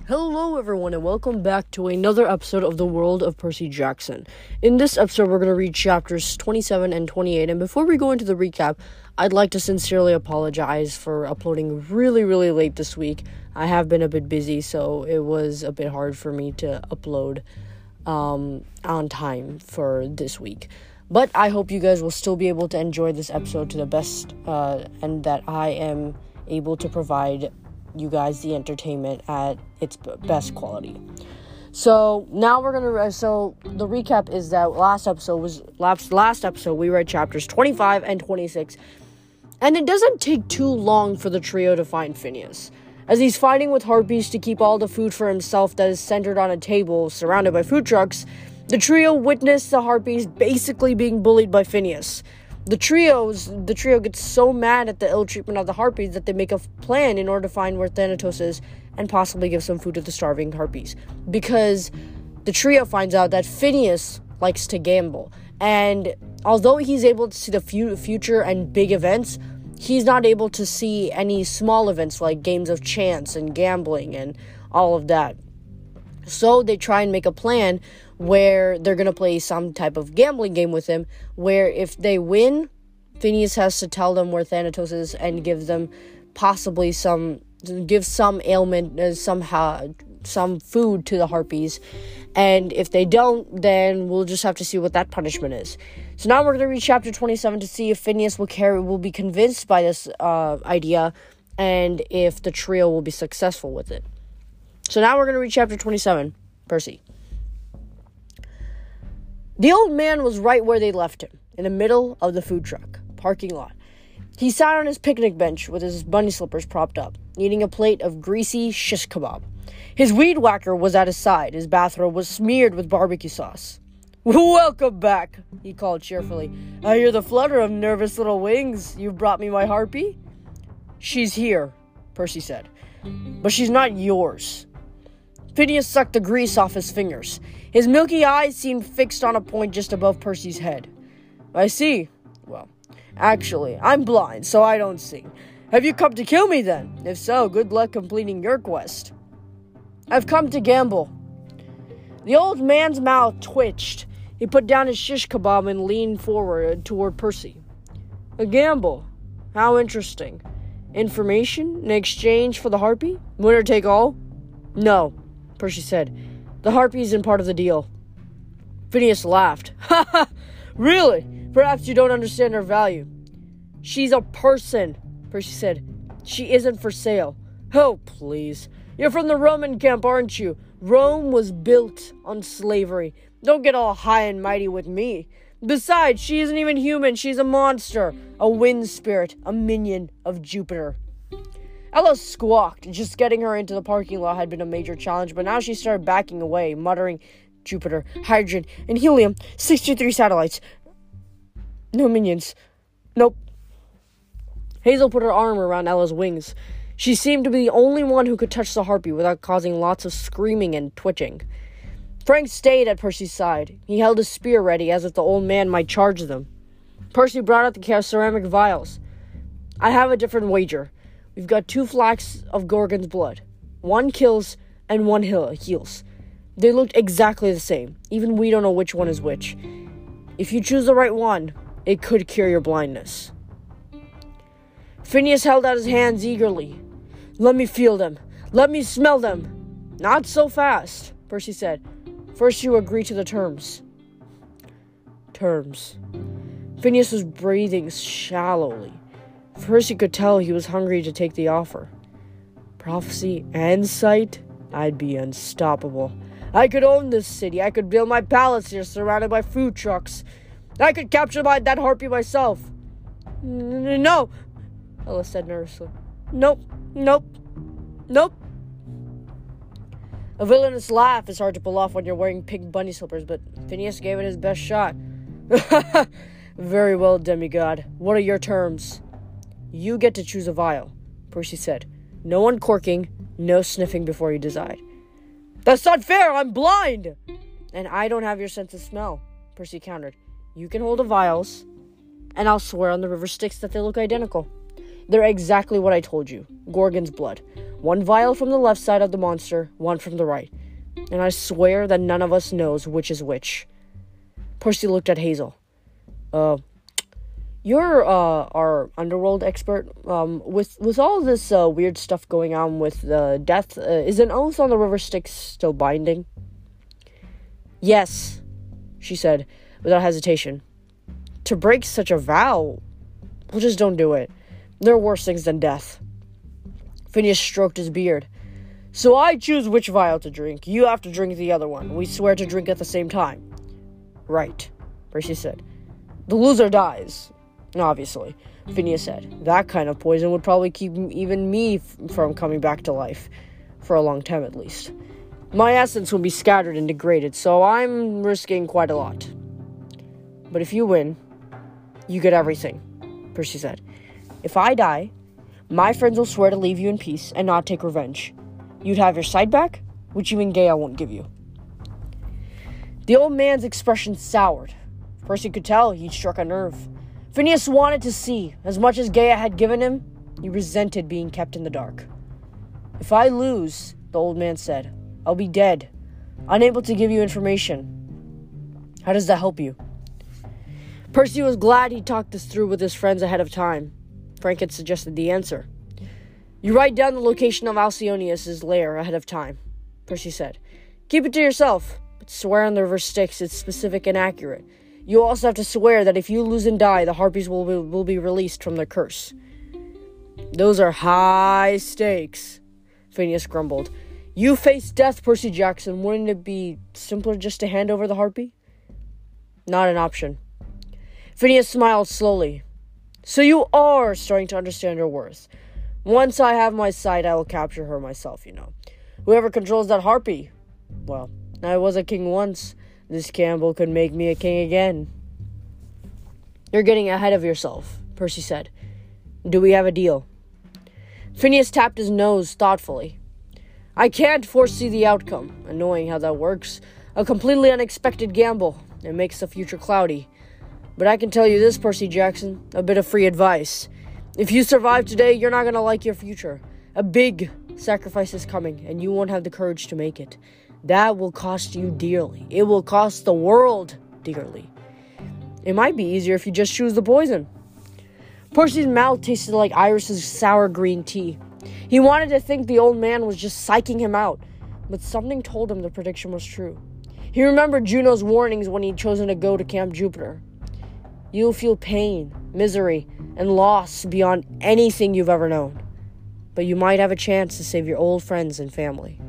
Hello everyone and welcome back to another episode of The World of Percy Jackson. In this episode, we're going to read chapters 27 and 28, and before we go into the recap, I'd like to sincerely apologize for uploading really late this week. I have been a bit busy, so it was a bit hard for me to upload on time for this week. But I hope you guys will still be able to enjoy this episode to the best, and that I am able to provide you guys the entertainment at its best quality. So now we're gonna. So the recap is that last episode we read chapters 25 and 26, and it doesn't take too long for the trio to find Phineas. As he's fighting with harpies to keep all the food for himself that is centered on a table surrounded by food trucks, the trio witness the harpies basically being bullied by Phineas. The trio gets so mad at the ill treatment of the harpies that they make a plan in order to find where Thanatos is and possibly give some food to the starving harpies. Because the trio finds out that Phineas likes to gamble. And although he's able to see the future and big events, he's not able to see any small events like games of chance and gambling and all of that. So they try and make a plan where they're going to play some type of gambling game with him, where if they win, Phineas has to tell them where Thanatos is and give them possibly some ailment, some food to the harpies. And if they don't, then we'll just have to see what that punishment is. So now we're going to read chapter 27 to see if Phineas will be convinced by this idea and if the trio will be successful with it. So now we're going to read chapter 27, Percy. The old man was right where they left him, in the middle of the food truck parking lot. He sat on his picnic bench with his bunny slippers propped up, eating a plate of greasy shish kebab. His weed whacker was at his side. His bathrobe was smeared with barbecue sauce. "Welcome back," he called cheerfully. "I hear the flutter of nervous little wings. You've brought me my harpy?" "She's here," Percy said, "but she's not yours." Phineas sucked the grease off his fingers. His milky eyes seemed fixed on a point just above Percy's head. "I see. Well, actually, I'm blind, so I don't see. Have you come to kill me, then? If so, good luck completing your quest." "I've come to gamble." The old man's mouth twitched. He put down his shish kebab and leaned forward toward Percy. "A gamble? How interesting. Information in exchange for the harpy? Winner take all?" "No," Percy said. "The harpy isn't part of the deal." Phineas laughed. "Ha ha! Really? Perhaps you don't understand her value." "She's a person," Percy said. "She isn't for sale." "Oh, please. You're from the Roman camp, aren't you? Rome was built on slavery. Don't get all high and mighty with me. Besides, she isn't even human. She's a monster, a wind spirit, a minion of Jupiter." Ella squawked. Just getting her into the parking lot had been a major challenge, but now she started backing away, muttering, "Jupiter, hydrogen, and helium, 63 satellites. No minions. Nope." Hazel put her arm around Ella's wings. She seemed to be the only one who could touch the harpy without causing lots of screaming and twitching. Frank stayed at Percy's side. He held his spear ready, as if the old man might charge them. Percy brought out the ceramic vials. "I have a different wager. We've got 2 flasks of Gorgon's blood. One kills and one heals. They looked exactly the same. Even we don't know which one is which. If you choose the right one, it could cure your blindness." Phineas held out his hands eagerly. "Let me feel them. Let me smell them." "Not so fast," Percy said. "First you agree to the terms." Terms. Phineas was breathing shallowly. Percy could tell he was hungry to take the offer. "Prophecy and sight? I'd be unstoppable. I could own this city. I could build my palace here surrounded by food trucks. I could capture that harpy myself." "No," Ella said nervously. Nope. A villainous laugh is hard to pull off when you're wearing pink bunny slippers, but Phineas gave it his best shot. "Very well, demigod. What are your terms?" "You get to choose a vial," Percy said. "No uncorking, no sniffing before you decide." "That's not fair, I'm blind!" "And I don't have your sense of smell," Percy countered. "You can hold the vials, and I'll swear on the river Styx that they look identical. They're exactly what I told you. Gorgon's blood. 1 vial from the left side of the monster, 1 from the right. And I swear that none of us knows which is which. Percy looked at Hazel. You're our underworld expert. With all this weird stuff going on with death, is an oath on the river Styx still binding? Yes, she said, without hesitation. To break such a vow, well, just don't do it. There are worse things than death. Phineas stroked his beard. So I choose which vial to drink. You have to drink the other one. We swear to drink at the same time. Right, Percy said. The loser dies. Obviously, Phineas said. That kind of poison would probably keep even me from coming back to life. For a long time, at least. My essence will be scattered and degraded, so I'm risking quite a lot. But if you win, you get everything, Percy said. If I die, my friends will swear to leave you in peace and not take revenge. You'd have your sight back, which even Gaia won't give you. The old man's expression soured. Percy could tell he'd struck a nerve. Phineas wanted to see. As much as Gaia had given him, he resented being kept in the dark. If I lose, the old man said, I'll be dead, unable to give you information. How does that help you? Percy was glad he talked this through with his friends ahead of time. Frank had suggested the answer. You write down the location of Alcyonius' lair ahead of time, Percy said. Keep it to yourself, but swear on the river Styx it's specific and accurate. You also have to swear that if you lose and die, the Harpies will be released from their curse. Those are high stakes, Phineas grumbled. You face death, Percy Jackson. Wouldn't it be simpler just to hand over the Harpy? Not an option. Phineas smiled slowly. So you are starting to understand her worth. Once I have my sight, I will capture her myself, you know. Whoever controls that Harpy, well, I was a king once. This Campbell could make me a king again. You're getting ahead of yourself, Percy said. Do we have a deal? Phineas tapped his nose thoughtfully. I can't foresee the outcome. Annoying how that works. A completely unexpected gamble. It makes the future cloudy. But I can tell you this, Percy Jackson, a bit of free advice. If you survive today, you're not going to like your future. A big sacrifice is coming, and you won't have the courage to make it. That will cost you dearly. It will cost the world dearly. It might be easier if you just choose the poison. Percy's mouth tasted like Iris's sour green tea. He wanted to think the old man was just psyching him out, but something told him the prediction was true. He remembered Juno's warnings when he'd chosen to go to Camp Jupiter. You'll feel pain, misery, and loss beyond anything you've ever known. But you might have a chance to save your old friends and family.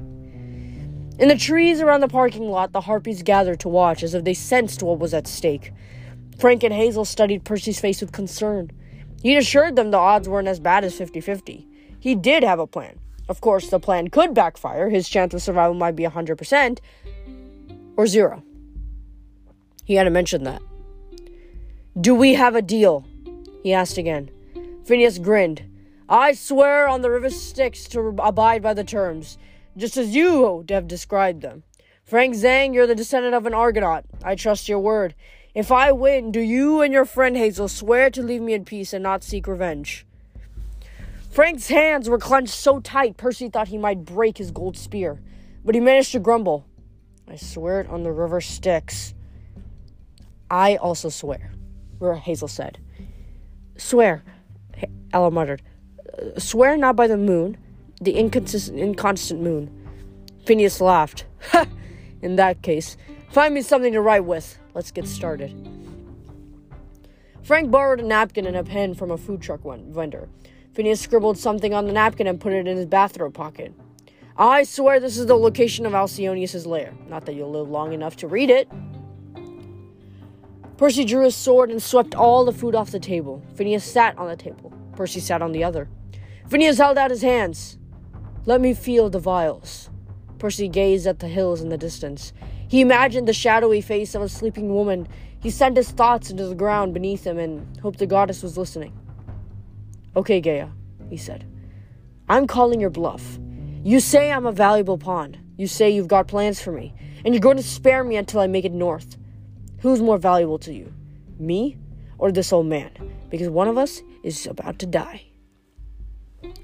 In the trees around the parking lot, the Harpies gathered to watch as if they sensed what was at stake. Frank and Hazel studied Percy's face with concern. He'd assured them the odds weren't as bad as 50-50. He did have a plan. Of course, the plan could backfire. His chance of survival might be 100% or 0. He hadn't mentioned that. Do we have a deal? He asked again. Phineas grinned. I swear on the river Styx to abide by the terms, just as you have described them. Frank Zhang, you're the descendant of an Argonaut. I trust your word. If I win, do you and your friend Hazel swear to leave me in peace and not seek revenge? Frank's hands were clenched so tight Percy thought he might break his gold spear, but he managed to grumble. I swear it on the river Styx. I also swear, Hazel said. Swear, Ella muttered. Swear not by the moon, the inconstant moon. Phineas laughed. Ha! In that case, find me something to write with. Let's get started. Frank borrowed a napkin and a pen from a food truck vendor. Phineas scribbled something on the napkin and put it in his bathrobe pocket. I swear this is the location of Alcyonius' lair. Not that you'll live long enough to read it. Percy drew his sword and swept all the food off the table. Phineas sat on the table. Percy sat on the other. Phineas held out his hands. Let me feel the vials. Percy gazed at the hills in the distance. He imagined the shadowy face of a sleeping woman. He sent his thoughts into the ground beneath him and hoped the goddess was listening. Okay, Gaia, he said. I'm calling your bluff. You say I'm a valuable pawn. You say you've got plans for me, and you're going to spare me until I make it north. Who's more valuable to you, me or this old man? Because one of us is about to die.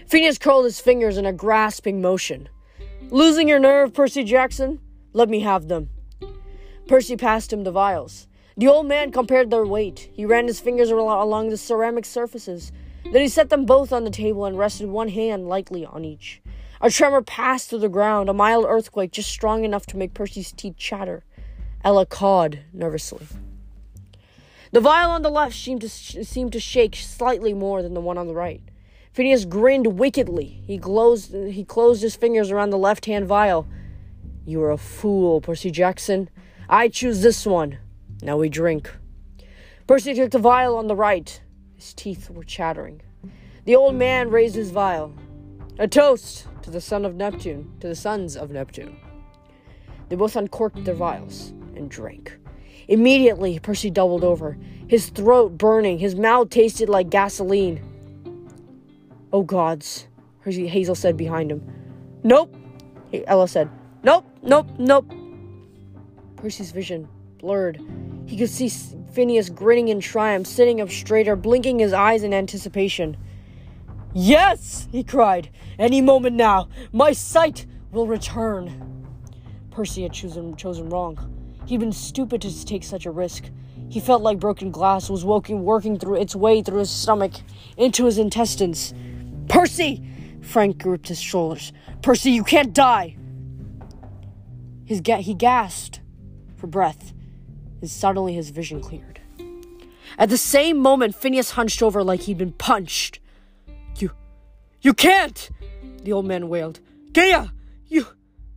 Phineas curled his fingers in a grasping motion. "Losing your nerve, Percy Jackson? Let me have them." Percy passed him the vials. The old man compared their weight. He ran his fingers along the ceramic surfaces. Then he set them both on the table and rested one hand lightly on each. A tremor passed through the ground, a mild earthquake just strong enough to make Percy's teeth chatter. Ella cawed nervously. The vial on the left seemed to shake slightly more than the one on the right. Phineas grinned wickedly. He closed his fingers around the left-hand vial. "You are a fool, Percy Jackson. I choose this one. Now we drink." Percy took the vial on the right. His teeth were chattering. The old man raised his vial. "A toast to the son of Neptune, to the sons of Neptune." They both uncorked their vials and drank. Immediately, Percy doubled over, his throat burning, his mouth tasted like gasoline. "Oh gods," Hazel said behind him. "Nope," Ella said. "Nope, nope, nope." Percy's vision blurred. He could see Phineas grinning in triumph, sitting up straighter, blinking his eyes in anticipation. "Yes!" he cried. "Any moment now, my sight will return." Percy had chosen wrong. He'd been stupid to take such a risk. He felt like broken glass was working through its way through his stomach, into his intestines. "Percy!" Frank gripped his shoulders. "Percy, you can't die!" He gasped for breath, and suddenly his vision cleared. At the same moment, Phineas hunched over like he'd been punched. You can't!" the old man wailed. "Gaia! You...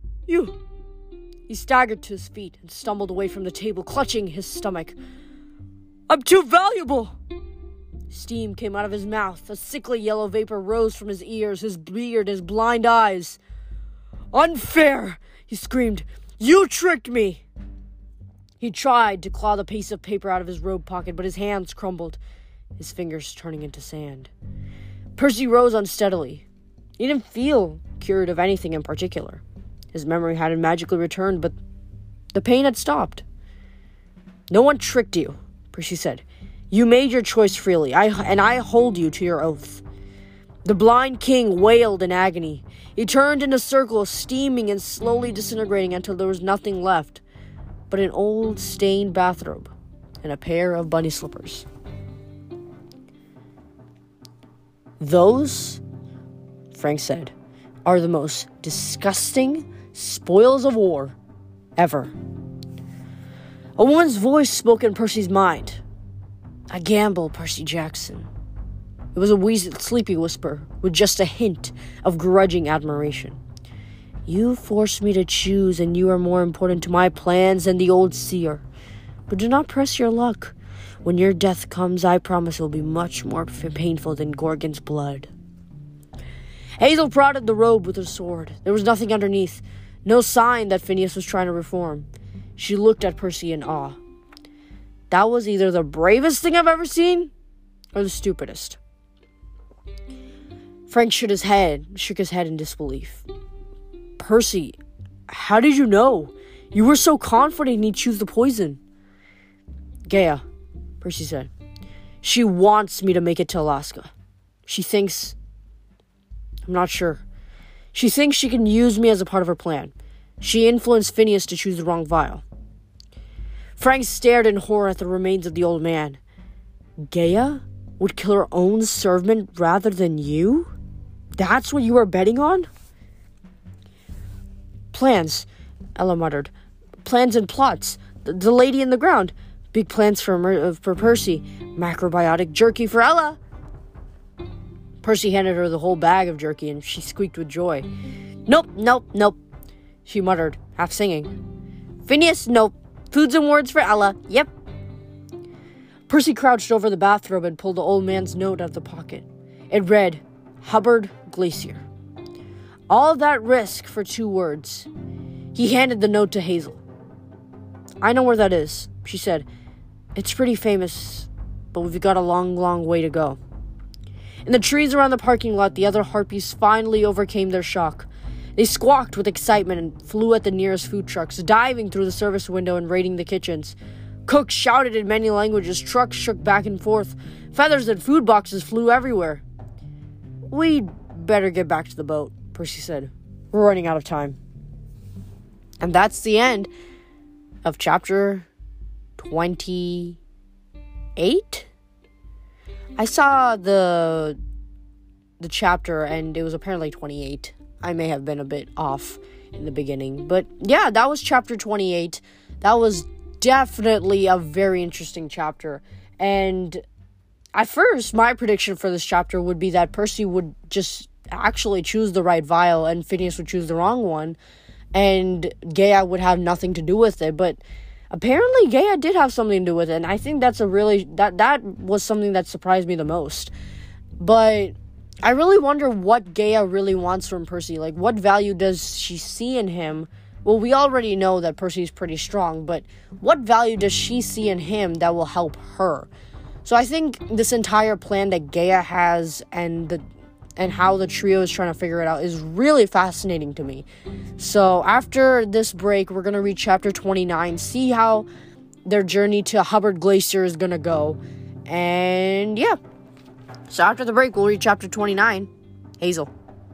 He staggered to his feet and stumbled away from the table, clutching his stomach. "I'm too valuable!" Steam came out of his mouth. A sickly yellow vapor rose from his ears, his beard, his blind eyes. "Unfair!" he screamed. "You tricked me!" He tried to claw the piece of paper out of his robe pocket, but his hands crumbled, his fingers turning into sand. Percy rose unsteadily. He didn't feel cured of anything in particular. His memory hadn't magically returned, but the pain had stopped. "No one tricked you," Percy said. "You made your choice freely, and I hold you to your oath." The blind king wailed in agony. He turned in a circle, steaming and slowly disintegrating until there was nothing left but an old stained bathrobe and a pair of bunny slippers. "Those," Frank said, "are the most disgusting spoils of war ever." A woman's voice spoke in Percy's mind. "A gamble, Percy Jackson." It was a sleepy whisper with just a hint of grudging admiration. "You forced me to choose, and you are more important to my plans than the old seer. But do not press your luck. When your death comes, I promise it will be much more painful than Gorgon's blood." Hazel prodded the robe with her sword. There was nothing underneath, no sign that Phineas was trying to reform. She looked at Percy in awe. That was either the bravest thing I've ever seen, or the stupidest. Frank shook his head in disbelief. "Percy, how did you know? You were so confident he'd choose the poison." "Gaia," Percy said. "She wants me to make it to Alaska. She thinks... I'm not sure. She thinks she can use me as a part of her plan. She influenced Phineas to choose the wrong vial." Frank stared in horror at the remains of the old man. "Gaia would kill her own servant rather than you? That's what you were betting on?" "Plans," Ella muttered. "Plans and plots. The lady in the ground. Big plans for Percy. Macrobiotic jerky for Ella." Percy handed her the whole bag of jerky, and she squeaked with joy. Nope, she muttered, half singing. "Phineas, nope. Foods and words for Ella, yep." Percy crouched over the bathrobe and pulled the old man's note out of the pocket. It read, "Hubbard Glacier." All of that risk for 2 words. He handed the note to Hazel. "I know where that is," she said. "It's pretty famous, but we've got a long, long way to go." In the trees around the parking lot, the other harpies finally overcame their shock. They squawked with excitement and flew at the nearest food trucks, diving through the service window and raiding the kitchens. Cooks shouted in many languages, trucks shook back and forth, feathers and food boxes flew everywhere. "We'd better get back to the boat, Percy said. We're running out of time. And that's the end of chapter 28? I saw the chapter and it was apparently 28. I may have been a bit off in the beginning. But yeah, that was chapter 28. That was definitely a very interesting chapter. And at first, my prediction for this chapter would be that Percy would just actually choose the right vial and Phineas would choose the wrong one. And Gaia would have nothing to do with it. But apparently Gaia did have something to do with it. And I think that's that was something that surprised me the most. But I really wonder what Gaia really wants from Percy. Like, what value does she see in him? Well, we already know that Percy's pretty strong, but what value does she see in him that will help her? So I think this entire plan that Gaia has and how the trio is trying to figure it out is really fascinating to me. So after this break, we're going to read chapter 29, see how their journey to Hubbard Glacier is going to go. And yeah. So after the break, we'll read chapter 29, Hazel.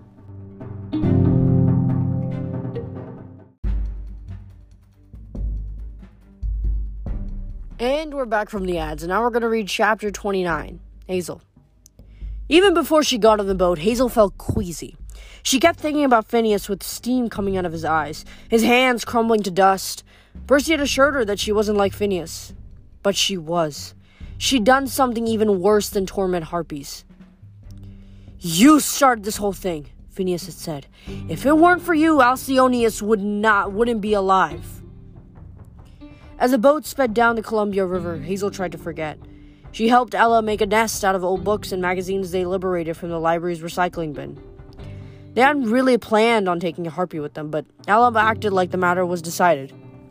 And we're back from the ads, and now we're going to read chapter 29, Hazel. Even before she got on the boat, Hazel felt queasy. She kept thinking about Phineas with steam coming out of his eyes, his hands crumbling to dust. Percy had assured her that she wasn't like Phineas. But she was. She'd done something even worse than torment harpies. You started this whole thing, Phineas had said. If it weren't for you, Alcyonius wouldn't be alive. As the boat sped down the Columbia River, Hazel tried to forget. She helped Ella make a nest out of old books and magazines they liberated from the library's recycling bin. They hadn't really planned on taking a harpy with them, but Ella acted like the matter was decided.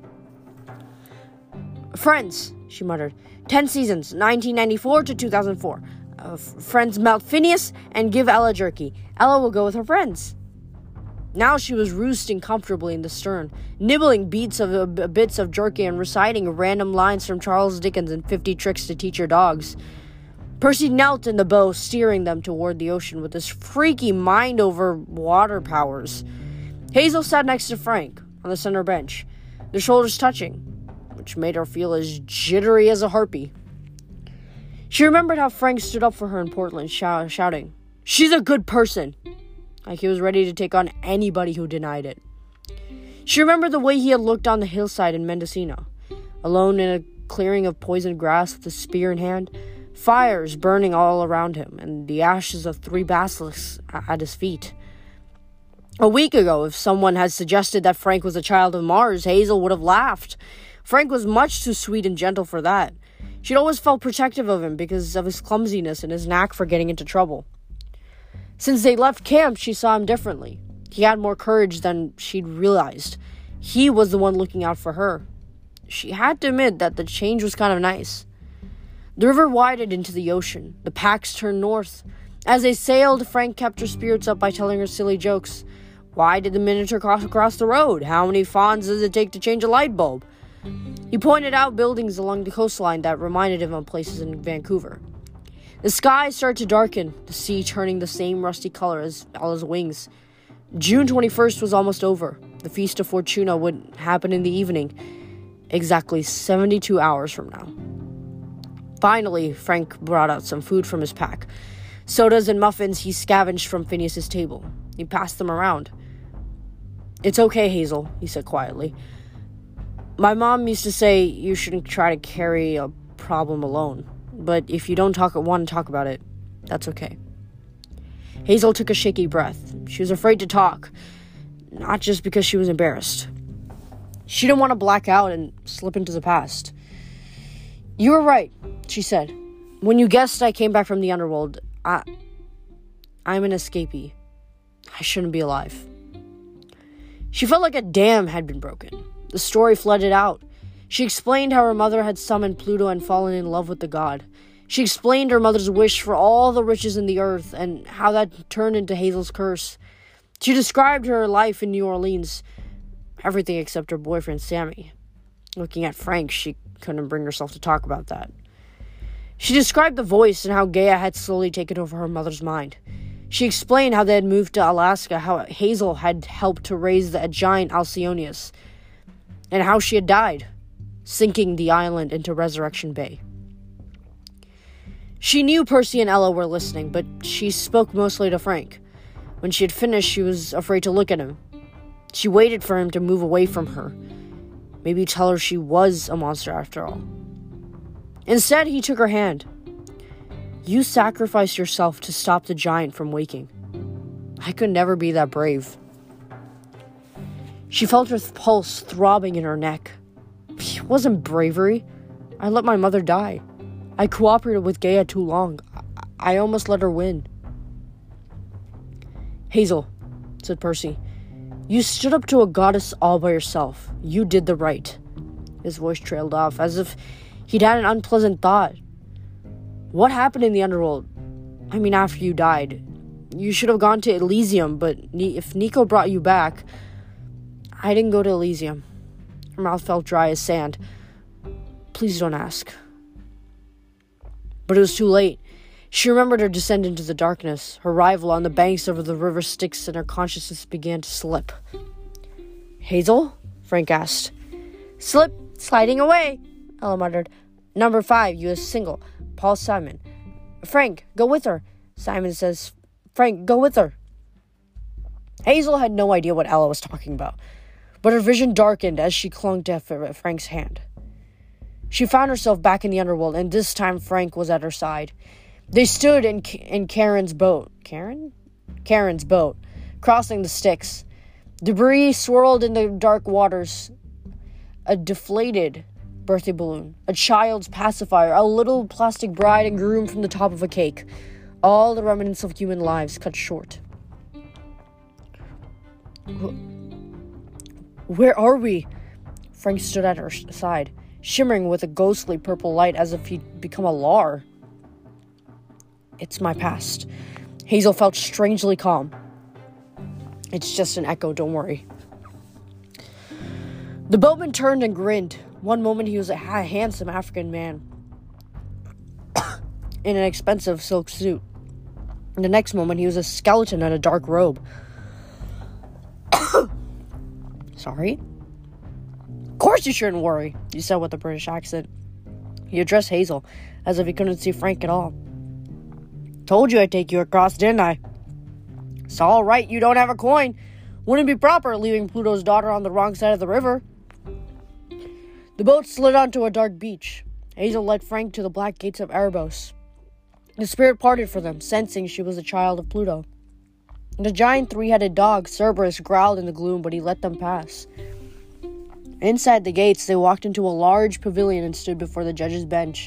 Friends, she muttered. 10 seasons, 1994 to 2004. Friends melt Phineas and give Ella jerky. Ella will go with her friends. Now she was roosting comfortably in the stern, nibbling bits of jerky and reciting random lines from Charles Dickens and 50 Tricks to Teach Your Dogs. Percy knelt in the bow, steering them toward the ocean with his freaky mind-over-water powers. Hazel sat next to Frank on the center bench, their shoulders touching, which made her feel as jittery as a harpy. She remembered how Frank stood up for her in Portland, shouting, "She's a good person!" Like he was ready to take on anybody who denied it. She remembered the way he had looked on the hillside in Mendocino, alone in a clearing of poisoned grass with a spear in hand, fires burning all around him, and the ashes of 3 basilisks at his feet. A week ago, if someone had suggested that Frank was a child of Mars, Hazel would have laughed. Frank was much too sweet and gentle for that. She'd always felt protective of him because of his clumsiness and his knack for getting into trouble. Since they left camp, she saw him differently. He had more courage than she'd realized. He was the one looking out for her. She had to admit that the change was kind of nice. The river widened into the ocean. The packs turned north. As they sailed, Frank kept her spirits up by telling her silly jokes. Why did the Minotaur cross across the road? How many fawns does it take to change a light bulb? He pointed out buildings along the coastline that reminded him of places in Vancouver. The sky started to darken, the sea turning the same rusty color as Ella's wings. June 21st was almost over. The Feast of Fortuna would happen in the evening, exactly 72 hours from now. Finally, Frank brought out some food from his pack. Sodas and muffins he scavenged from Phineas's table. He passed them around. "It's okay, Hazel," he said quietly. "My mom used to say you shouldn't try to carry a problem alone. But if you don't want to talk about it, that's okay." Hazel took a shaky breath. She was afraid to talk, not just because she was embarrassed. She didn't want to black out and slip into the past. "You were right," she said. "When you guessed I came back from the underworld, I'm an escapee. I shouldn't be alive." She felt like a dam had been broken. The story flooded out. She explained how her mother had summoned Pluto and fallen in love with the god. She explained her mother's wish for all the riches in the earth and how that turned into Hazel's curse. She described her life in New Orleans, everything except her boyfriend Sammy. Looking at Frank, she couldn't bring herself to talk about that. She described the voice and how Gaia had slowly taken over her mother's mind. She explained how they had moved to Alaska, how Hazel had helped to raise the giant Alcyonius, and how she had died, sinking the island into Resurrection Bay. She knew Percy and Ella were listening, but she spoke mostly to Frank. When she had finished, she was afraid to look at him. She waited for him to move away from her. Maybe tell her she was a monster after all. Instead, he took her hand. You sacrificed yourself to stop the giant from waking. I could never be that brave. She felt her pulse throbbing in her neck. It wasn't bravery. I let my mother die. I cooperated with Gaia too long. I almost let her win. Hazel, said Percy, you stood up to a goddess all by yourself. You did the right. His voice trailed off, as if he'd had an unpleasant thought. What happened in the underworld? I mean, after you died. You should have gone to Elysium, but if Nico brought you back... I didn't go to Elysium. Her mouth felt dry as sand. Please don't ask. But it was too late. She remembered her descent into the darkness, her arrival on the banks of the river Styx, and her consciousness began to slip. Hazel? Frank asked. Sliding away, Ella muttered. Number 5, U.S. single. Paul Simon. Frank, go with her. Simon says, Frank, go with her. Hazel had no idea what Ella was talking about, but her vision darkened as she clung to Frank's hand. She found herself back in the underworld, and this time Frank was at her side. They stood in Karen's boat. Karen's boat, crossing the Styx. Debris swirled in the dark waters. A deflated birthday balloon, a child's pacifier, a little plastic bride and groom from the top of a cake. All the remnants of human lives cut short. Where are we? Frank stood at her side, shimmering with a ghostly purple light as if he'd become a lar. It's my past. Hazel felt strangely calm. It's just an echo, don't worry. The boatman turned and grinned. One moment he was a handsome African man in an expensive silk suit. And the next moment he was a skeleton in a dark robe. Sorry? Of course you shouldn't worry, he said with a British accent. He addressed Hazel, as if he couldn't see Frank at all. Told you I'd take you across, didn't I? It's all right you don't have a coin. Wouldn't be proper leaving Pluto's daughter on the wrong side of the river. The boat slid onto a dark beach. Hazel led Frank to the black gates of Erebos. The spirit parted for them, sensing she was a child of Pluto. The giant three-headed dog, Cerberus, growled in the gloom, but he let them pass. Inside the gates, they walked into a large pavilion and stood before the judge's bench.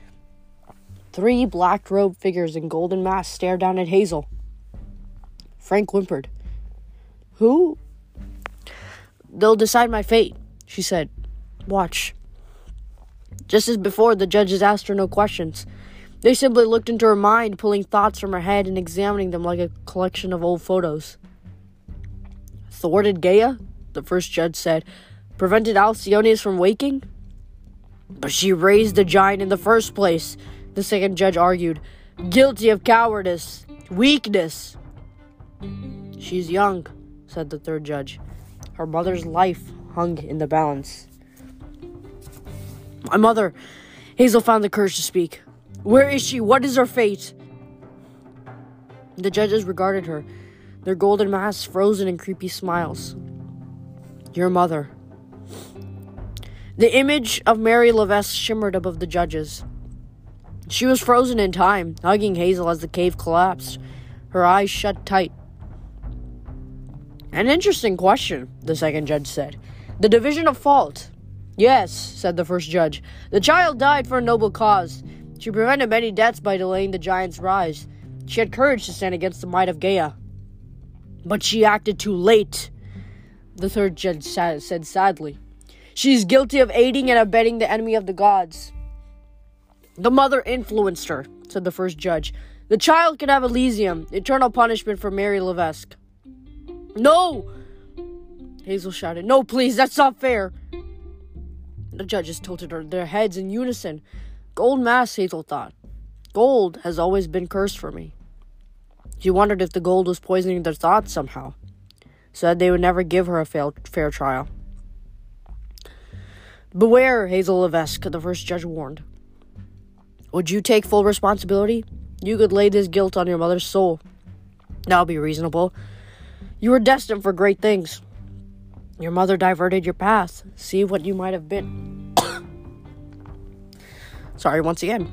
3 black-robed figures in golden masks stared down at Hazel. Frank whimpered. Who? They'll decide my fate, she said. Watch. Just as before, the judges asked her no questions. They simply looked into her mind, pulling thoughts from her head and examining them like a collection of old photos. Thwarted Gaia, the first judge said. Prevented Alcyonius from waking? But she raised the giant in the first place, the second judge argued. Guilty of cowardice. Weakness. She's young, said the third judge. Her mother's life hung in the balance. My mother. Hazel found the courage to speak. Where is she? What is her fate? The judges regarded her, their golden masks frozen in creepy smiles. Your mother. The image of Mary Levesque shimmered above the judges. She was frozen in time, hugging Hazel as the cave collapsed, her eyes shut tight. An interesting question, the second judge said. The division of fault. Yes, said the first judge. The child died for a noble cause. She prevented many deaths by delaying the giant's rise. She had courage to stand against the might of Gaia. But she acted too late, the third judge said sadly. She is guilty of aiding and abetting the enemy of the gods. The mother influenced her, said the first judge. The child can have Elysium, eternal punishment for Mary Levesque. No! Hazel shouted. No, please, that's not fair. The judges tilted their heads in unison. Gold mask, Hazel thought. Gold has always been cursed for me. She wondered if the gold was poisoning their thoughts somehow, so that they would never give her a fair trial. "Beware, Hazel Levesque," the first judge warned. "Would you take full responsibility? You could lay this guilt on your mother's soul. That would be reasonable. You were destined for great things. Your mother diverted your path. See what you might have been." Sorry, once again.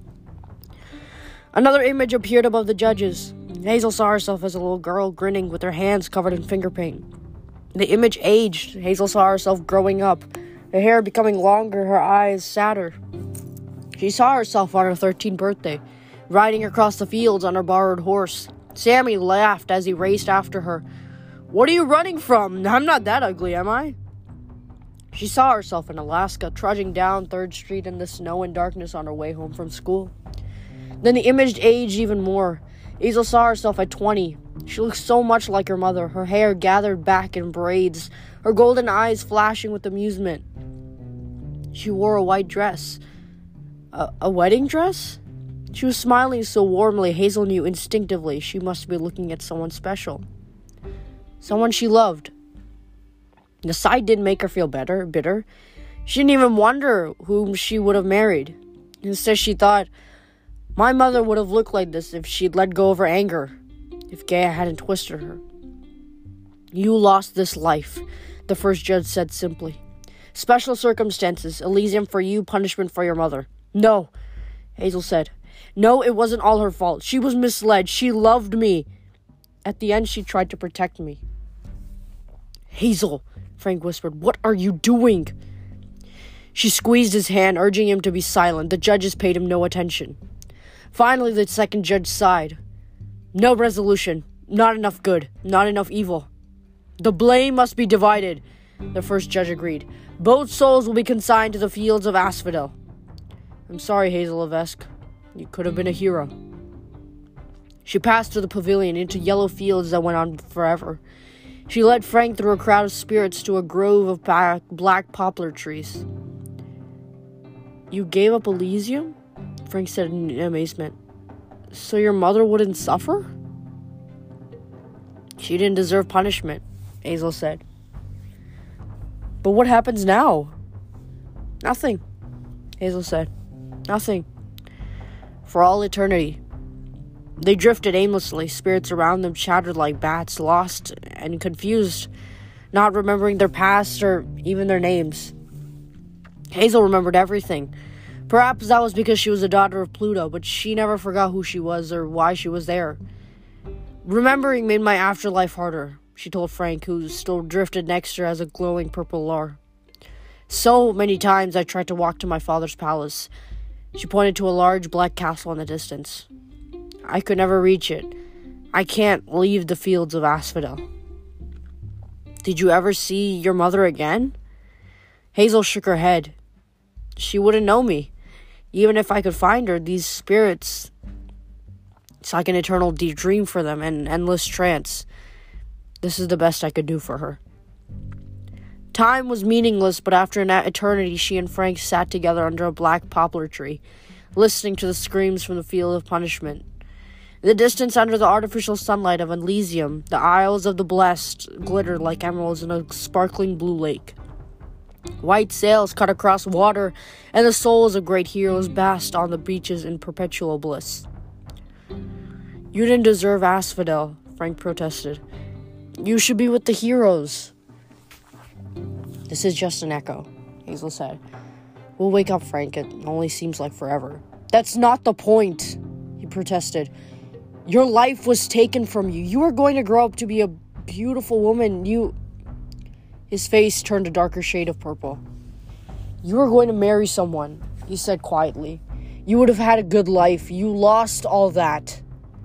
Another image appeared above the judges. Hazel saw herself as a little girl, grinning with her hands covered in finger paint. The image aged. Hazel saw herself growing up, her hair becoming longer, her eyes sadder. She saw herself on her 13th birthday, riding across the fields on her borrowed horse. Sammy laughed as he raced after her. "What are you running from? I'm not that ugly, am I?" She saw herself in Alaska, trudging down 3rd Street in the snow and darkness on her way home from school. Then the image aged even more. Hazel saw herself at 20. She looked so much like her mother, her hair gathered back in braids, her golden eyes flashing with amusement. She wore a white dress. A wedding dress? She was smiling so warmly, Hazel knew instinctively she must be looking at someone special. Someone she loved. The sight didn't make her feel bitter. She didn't even wonder whom she would have married. Instead, she thought, my mother would have looked like this if she'd let go of her anger, if Gaia hadn't twisted her. "You lost this life," the first judge said simply. "Special circumstances, Elysium for you, punishment for your mother." "No," Hazel said. "No, it wasn't all her fault. She was misled. She loved me. At the end, she tried to protect me." "Hazel," Frank whispered, "what are you doing?" She squeezed his hand, urging him to be silent. The judges paid him no attention. Finally, the second judge sighed. "No resolution. Not enough good. Not enough evil." "The blame must be divided," the first judge agreed. "Both souls will be consigned to the fields of Asphodel." "I'm sorry, Hazel Levesque. You could have been a hero." She passed through the pavilion into yellow fields that went on forever. She led Frank through a crowd of spirits to a grove of black poplar trees. "You gave up Elysium?" Frank said in amazement. "So your mother wouldn't suffer?" "She didn't deserve punishment," Hazel said. "But what happens now?" "Nothing," Hazel said. "Nothing. For all eternity." They drifted aimlessly. Spirits around them chattered like bats, lost and confused, not remembering their past or even their names. Hazel remembered everything. Perhaps that was because she was a daughter of Pluto, but she never forgot who she was or why she was there. "Remembering made my afterlife harder," she told Frank, who still drifted next to her as a glowing purple lure. "So many times I tried to walk to my father's palace." She pointed to a large black castle in the distance. "I could never reach it. I can't leave the fields of Asphodel." "Did you ever see your mother again?" Hazel shook her head. "She wouldn't know me. Even if I could find her, these spirits, it's like an eternal dream for them, an endless trance. This is the best I could do for her." Time was meaningless, but after an eternity, she and Frank sat together under a black poplar tree, listening to the screams from the field of punishment. In the distance, under the artificial sunlight of Elysium, the Isles of the Blessed glittered like emeralds in a sparkling blue lake. White sails cut across water, and the souls of great heroes basked on the beaches in perpetual bliss. "You didn't deserve Asphodel," Frank protested. "You should be with the heroes." "This is just an echo," Hazel said. "We'll wake up, Frank. It only seems like forever." "That's not the point," he protested. "Your life was taken from you. You were going to grow up to be a beautiful woman. His face turned a darker shade of purple. "You were going to marry someone," he said quietly. "You would have had a good life. You lost all that."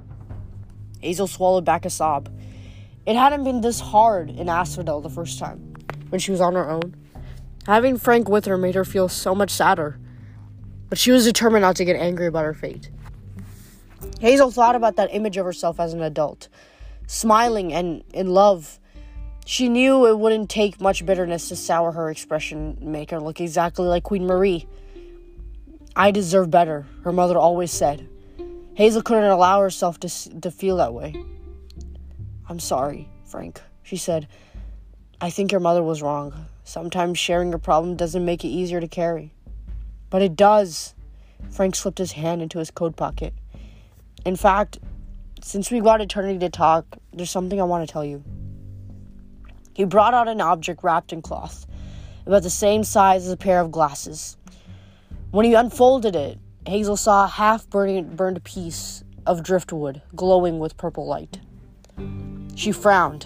Hazel swallowed back a sob. It hadn't been this hard in Asphodel the first time, when she was on her own. Having Frank with her made her feel so much sadder, but she was determined not to get angry about her fate. Hazel thought about that image of herself as an adult, smiling and in love. She knew it wouldn't take much bitterness to sour her expression and make her look exactly like Queen Marie. "I deserve better," her mother always said. Hazel couldn't allow herself to feel that way. "I'm sorry, Frank," she said. "I think your mother was wrong. Sometimes sharing your problem doesn't make it easier to carry." "But it does." Frank slipped his hand into his coat pocket. "In fact, since we got eternity to talk, there's something I want to tell you." He brought out an object wrapped in cloth, about the same size as a pair of glasses. When he unfolded it, Hazel saw a half-burned piece of driftwood glowing with purple light. She frowned.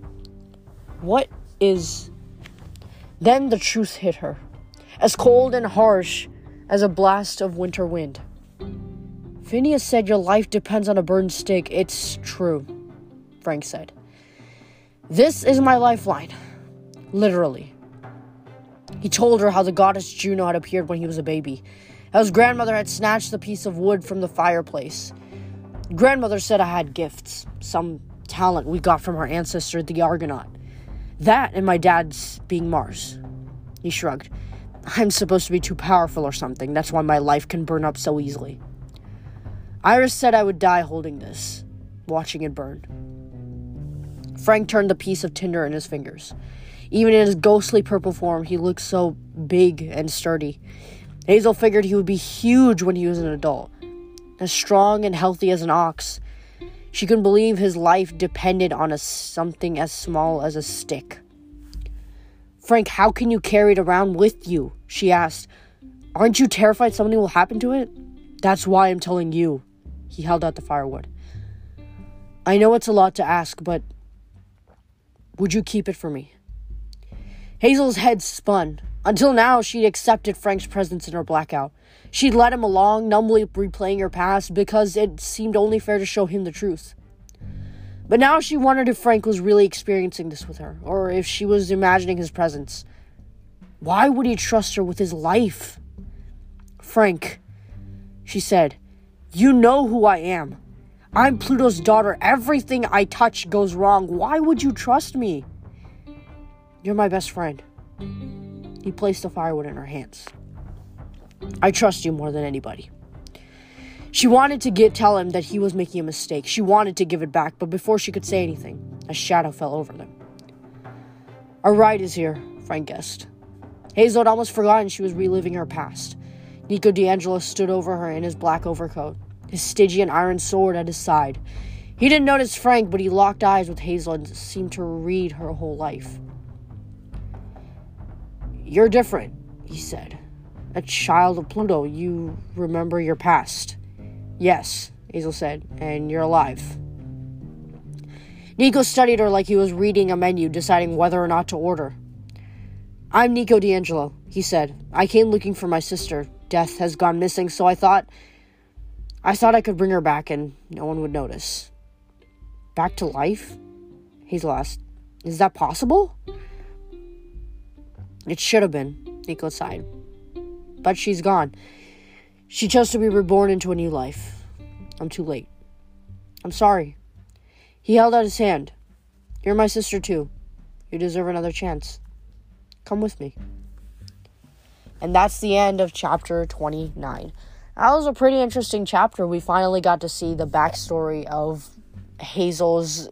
"What is..." Then the truth hit her, as cold and harsh as a blast of winter wind. "Phineas said your life depends on a burned stick. It's true," Frank said. "This is my lifeline. Literally." He told her how the goddess Juno had appeared when he was a baby, how his grandmother had snatched the piece of wood from the fireplace. Grandmother said I had gifts, some talent we got from our ancestor, the Argonaut. That and my dad's being Mars. He shrugged. "I'm supposed to be too powerful or something. That's why my life can burn up so easily." Iris said I would die holding this, watching it burn. Frank turned the piece of tinder in his fingers. Even in his ghostly purple form, he looked so big and sturdy. Hazel figured he would be huge when he was an adult, as strong and healthy as an ox. She couldn't believe his life depended on something as small as a stick. "Frank, how can you carry it around with you?" she asked. "Aren't you terrified something will happen to it?" "That's why I'm telling you." He held out the firewood. "I know it's a lot to ask, but would you keep it for me?" Hazel's head spun. Until now, she'd accepted Frank's presence in her blackout. She'd let him along, numbly replaying her past, because it seemed only fair to show him the truth. But now she wondered if Frank was really experiencing this with her, or if she was imagining his presence. Why would he trust her with his life? "Frank," she said, "you know who I am. I'm Pluto's daughter. Everything I touch goes wrong. Why would you trust me?" "You're my best friend." He placed the firewood in her hands. "I trust you more than anybody." She wanted to tell him that he was making a mistake. She wanted to give it back, but before she could say anything, a shadow fell over them. "Our ride is here," Frank guessed. Hazel had almost forgotten she was reliving her past. Nico D'Angelo stood over her in his black overcoat, his Stygian iron sword at his side. He didn't notice Frank, but he locked eyes with Hazel and seemed to read her whole life. "You're different," he said. "A child of Pluto. You remember your past." "Yes," Hazel said, "and you're alive." Nico studied her like he was reading a menu, deciding whether or not to order. "I'm Nico D'Angelo," he said. "I came looking for my sister. Death has gone missing, so I thought I could bring her back and no one would notice." "Back to life?" Hazel asked. "Is that possible?" "It should have been," Nico sighed. "But she's gone. She chose to be reborn into a new life. I'm too late." "I'm sorry." He held out his hand. "You're my sister too. You deserve another chance. Come with me." And that's the end of chapter 29. That was a pretty interesting chapter. We finally got to see the backstory of Hazel's,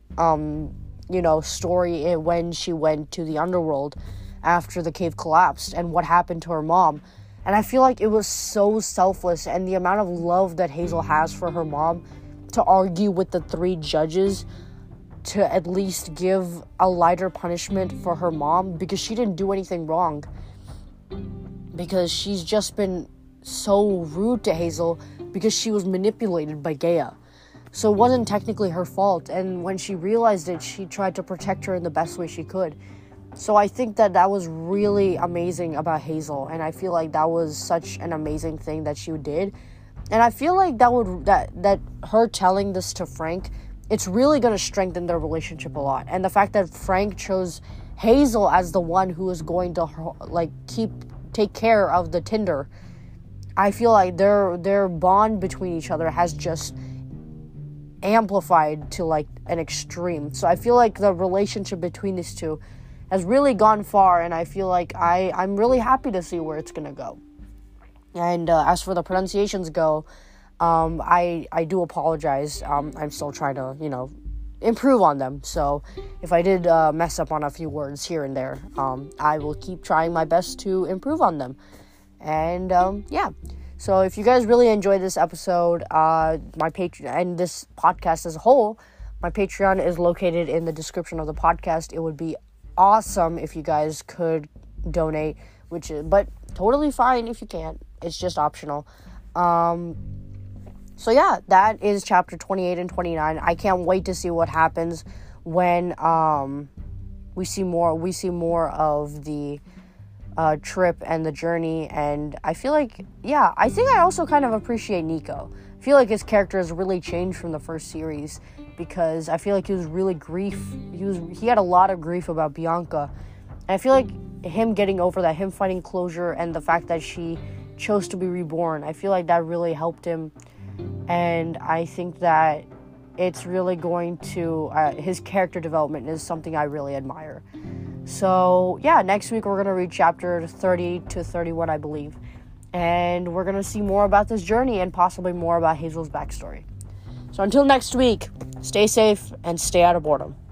story when she went to the underworld after the cave collapsed and what happened to her mom. And I feel like it was so selfless, and the amount of love that Hazel has for her mom to argue with the 3 judges to at least give a lighter punishment for her mom because she didn't do anything wrong. Because she's just been so rude to Hazel because she was manipulated by Gaia. So it wasn't technically her fault, and when she realized it, she tried to protect her in the best way she could. So I think that was really amazing about Hazel, and I feel like that was such an amazing thing that she did. And I feel like that her telling this to Frank, it's really going to strengthen their relationship a lot. And the fact that Frank chose Hazel as the one who is going to take care of the Tinder, I feel like their bond between each other has just amplified to an extreme. So I feel like the relationship between these two has really gone far, and I feel like I'm really happy to see where it's gonna go. And as for the pronunciations go, I do apologize. I'm still trying to, improve on them. So if I did mess up on a few words here and there, I will keep trying my best to improve on them. And yeah. So if you guys really enjoyed this episode, my Patreon and this podcast as a whole, my Patreon is located in the description of the podcast. It would be awesome if you guys could donate, but totally fine if you can't. It's just optional. So yeah, that is chapter 28 and 29. I can't wait to see what happens when we see more of the trip and the journey. And I feel like, I think I also kind of appreciate Nico. I feel like his character has really changed from the first series, because I feel like he was really he had a lot of grief about Bianca. And I feel like him getting over that, him finding closure, and the fact that she chose to be reborn, I feel like that really helped him. And I think that it's really going to, his character development is something I really admire. So, yeah, next week we're going to read chapter 30 to 31, I believe. And we're going to see more about this journey and possibly more about Hazel's backstory. So until next week, stay safe and stay out of boredom.